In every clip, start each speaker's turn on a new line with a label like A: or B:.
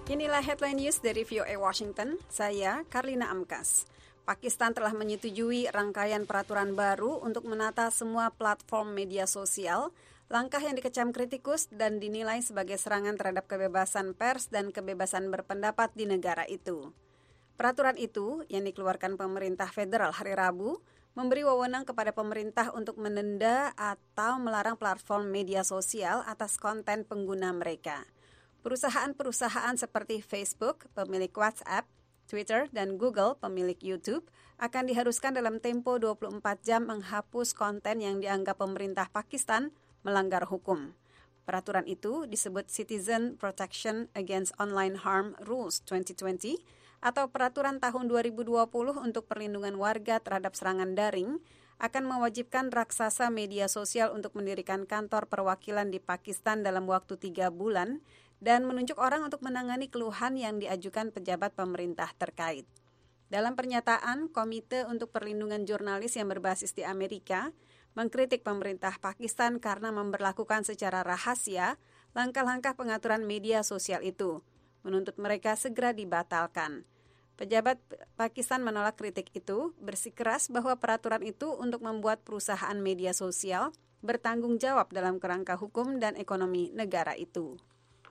A: Inilah headline news dari VOA Washington, saya Karlina Amkas. Pakistan telah menyetujui rangkaian peraturan baru untuk menata semua platform media sosial, langkah yang dikecam kritikus dan dinilai sebagai serangan terhadap kebebasan pers dan kebebasan berpendapat di negara itu. Peraturan itu, yang dikeluarkan pemerintah federal hari Rabu, memberi wewenang kepada pemerintah untuk menenda atau melarang platform media sosial atas konten pengguna mereka. Perusahaan-perusahaan seperti Facebook, pemilik WhatsApp, Twitter, dan Google, pemilik YouTube, akan diharuskan dalam tempo 24 jam menghapus konten yang dianggap pemerintah Pakistan melanggar hukum. Peraturan itu disebut Citizen Protection Against Online Harm Rules 2020 atau Peraturan tahun 2020 untuk perlindungan warga terhadap serangan daring, akan mewajibkan raksasa media sosial untuk mendirikan kantor perwakilan di Pakistan dalam waktu 3 bulan dan menunjuk orang untuk menangani keluhan yang diajukan pejabat pemerintah terkait. Dalam pernyataan, Komite untuk Perlindungan Jurnalis yang berbasis di Amerika mengkritik pemerintah Pakistan karena memberlakukan secara rahasia langkah-langkah pengaturan media sosial itu, menuntut mereka segera dibatalkan. Pejabat Pakistan menolak kritik itu, bersikeras bahwa peraturan itu untuk membuat perusahaan media sosial bertanggung jawab dalam kerangka hukum dan ekonomi negara itu.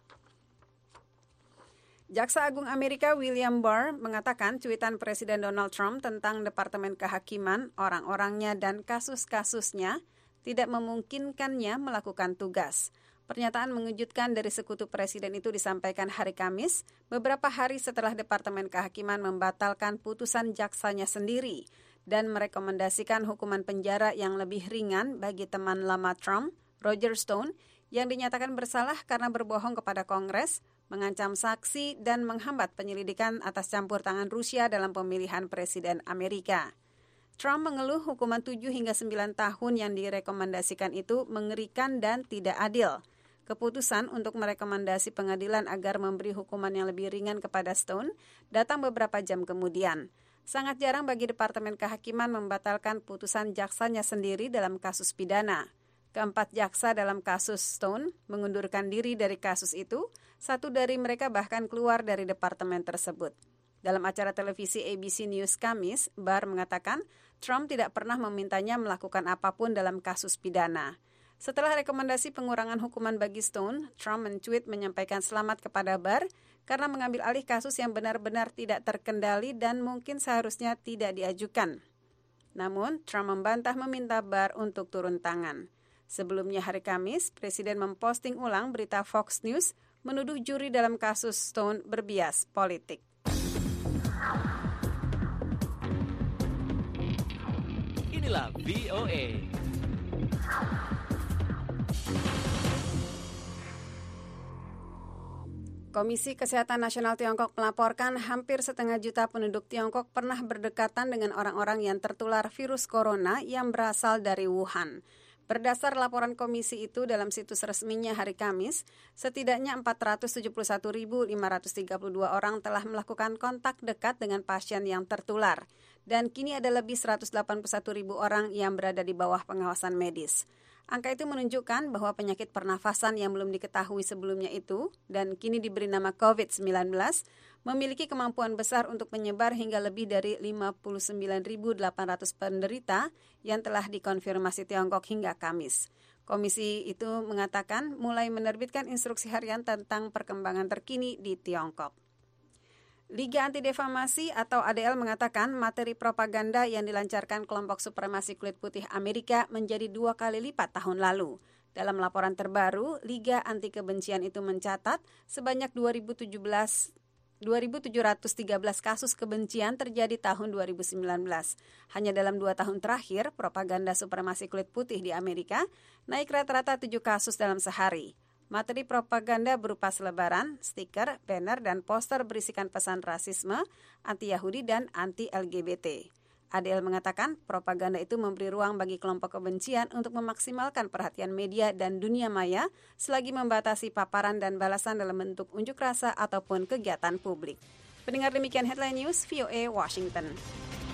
A: Jaksa Agung Amerika William Barr mengatakan cuitan Presiden Donald Trump tentang Departemen Kehakiman, orang-orangnya dan kasus-kasusnya tidak memungkinkannya melakukan tugas. Pernyataan mengejutkan dari sekutu Presiden itu disampaikan hari Kamis, beberapa hari setelah Departemen Kehakiman membatalkan putusan jaksanya sendiri dan merekomendasikan hukuman penjara yang lebih ringan bagi teman lama Trump, Roger Stone, yang dinyatakan bersalah karena berbohong kepada Kongres, mengancam saksi dan menghambat penyelidikan atas campur tangan Rusia dalam pemilihan Presiden Amerika. Trump mengeluh hukuman 7 hingga 9 tahun yang direkomendasikan itu mengerikan dan tidak adil. Keputusan untuk merekomendasi pengadilan agar memberi hukuman yang lebih ringan kepada Stone datang beberapa jam kemudian. Sangat jarang bagi Departemen Kehakiman membatalkan putusan jaksanya sendiri dalam kasus pidana. Keempat jaksa dalam kasus Stone mengundurkan diri dari kasus itu, satu dari mereka bahkan keluar dari departemen tersebut. Dalam acara televisi ABC News Kamis, Barr mengatakan Trump tidak pernah memintanya melakukan apapun dalam kasus pidana. Setelah rekomendasi pengurangan hukuman bagi Stone, Trump men-tweet menyampaikan selamat kepada Barr karena mengambil alih kasus yang benar-benar tidak terkendali dan mungkin seharusnya tidak diajukan. Namun, Trump membantah meminta Barr untuk turun tangan. Sebelumnya hari Kamis, Presiden memposting ulang berita Fox News menuduh juri dalam kasus Stone berbias politik.
B: Inilah VOA.
A: Komisi Kesehatan Nasional Tiongkok melaporkan hampir 1,5 juta penduduk Tiongkok pernah berdekatan dengan orang-orang yang tertular virus corona yang berasal dari Wuhan. Berdasar laporan komisi itu dalam situs resminya hari Kamis, setidaknya 471.532 orang telah melakukan kontak dekat dengan pasien yang tertular, dan kini ada lebih 181.000 orang yang berada di bawah pengawasan medis. Angka itu menunjukkan bahwa penyakit pernafasan yang belum diketahui sebelumnya itu, dan kini diberi nama COVID-19, memiliki kemampuan besar untuk menyebar hingga lebih dari 59.800 penderita yang telah dikonfirmasi Tiongkok hingga Kamis. Komisi itu mengatakan mulai menerbitkan instruksi harian tentang perkembangan terkini di Tiongkok. Liga Anti-Defamasi atau ADL mengatakan materi propaganda yang dilancarkan kelompok supremasi kulit putih Amerika menjadi 2 kali lipat tahun lalu. Dalam laporan terbaru, Liga Anti-Kebencian itu mencatat sebanyak 2.713 kasus kebencian terjadi tahun 2019. Hanya dalam 2 tahun terakhir, propaganda supremasi kulit putih di Amerika naik rata-rata 7 kasus dalam sehari. Materi propaganda berupa selebaran, stiker, banner, dan poster berisikan pesan rasisme, anti-Yahudi, dan anti-LGBT. ADL mengatakan propaganda itu memberi ruang bagi kelompok kebencian untuk memaksimalkan perhatian media dan dunia maya selagi membatasi paparan dan balasan dalam bentuk unjuk rasa ataupun kegiatan publik. Pendengar, demikian Headline News VOA Washington.